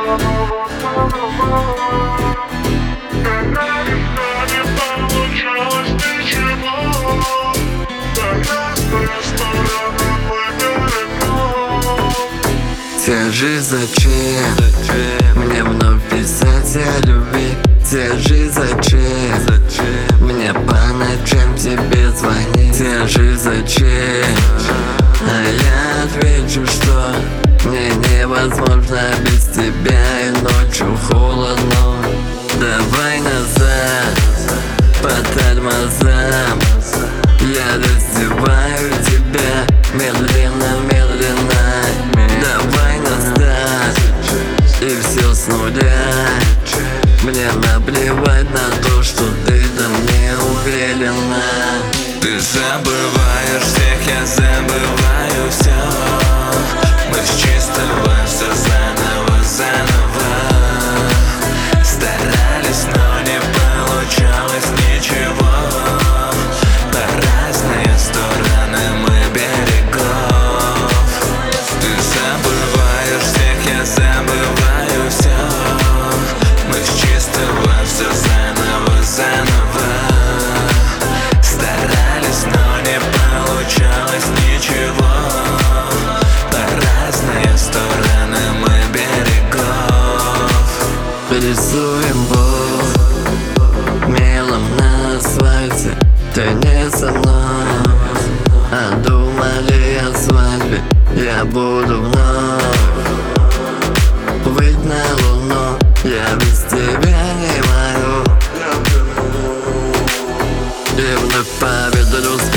Скажи, зачем мне вновь писать о любви? Скажи, зачем мне по ночам тебе звонить? Скажи, зачем? А я отвечу, что мне невозможно без тебя, и ночью холодно. Давай назад по тормозам, я раздеваю тебя медленно, медленно. Давай на старт и все с нуля. Мне наплевать на то, что ты там не уверена. Ты забываешь всех, я забываю все. Мы с чистого все заново, заново старались, но не получалось ничего. По разные стороны мы берегов. Ты забываешь всех, я забываю все. Мы с чистого все заново, заново старались, но не получалось ничего. По разные стороны мы берегов. Рисуем боль мелом на асфальте. Ты не со мной, а думали о свадьбе. Я буду вновь выйти на луну. Я без тебя не могу. И вновь по ветру